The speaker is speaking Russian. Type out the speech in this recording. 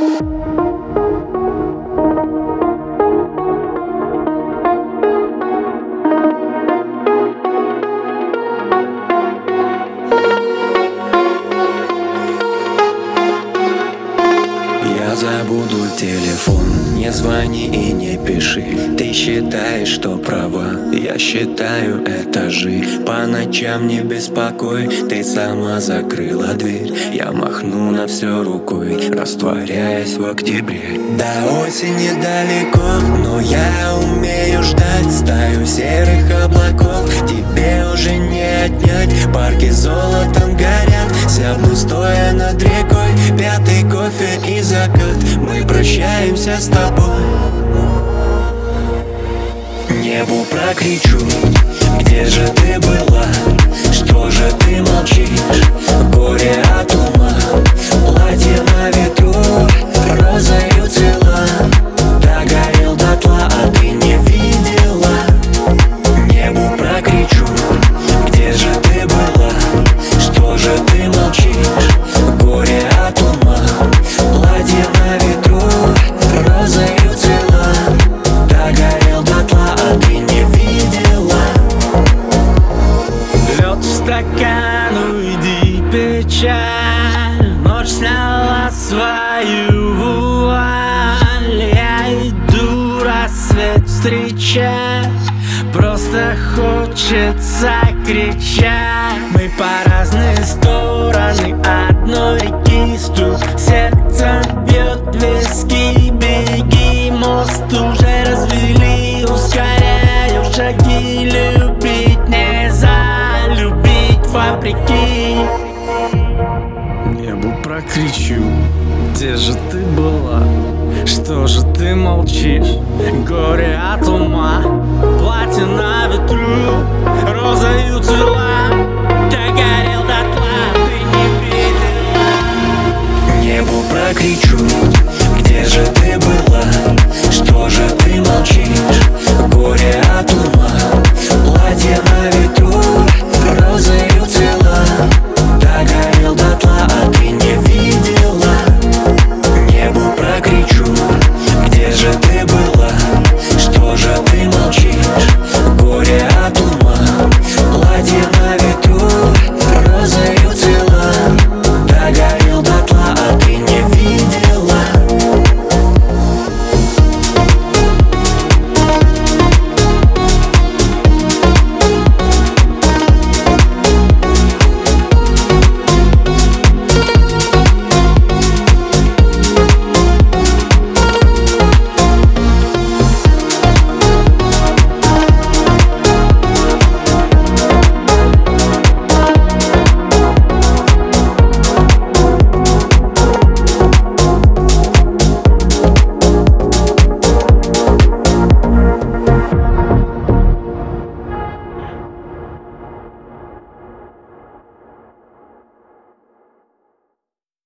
Я забуду телефон, не звони и не пиши. Ты считаешь, что права, я считаю этажи. По ночам не беспокой, ты сама закрыла дверь. Я махну на все рукой, растворяясь в октябре. До осени далеко, но я умею ждать стаю серых облаков. Тебе уже не отнять, парки золотом горят. Сяду стоя над рекой, пятый кофе и закат. Мы прощаемся с тобой. Небу прокричу, где же ты была? Что же ты молчишь? Горе от ума, платье на ветру, розою цвела. Догорел дотла, а ты не видела. Небу прокричу, где же ты была? Что же ты молчишь? Горе от ума, платье на ветру, розою цвела. Догорел дотла, а ты не видела. Лед в стакан, уйди, печаль. Ночь сняла свою вуаль. Я иду рассвет встречать. Просто хочется кричать. Мы по разные стороны одной реки. Стук сердца бьет виски. Беги, мост уже развели. Ускоряю шаги. Любить нельзя, любить вопреки. Небу прокричу, где же ты была? Что же ты молчишь? Горе от ума, платье на ветру, розою цвела. Догорел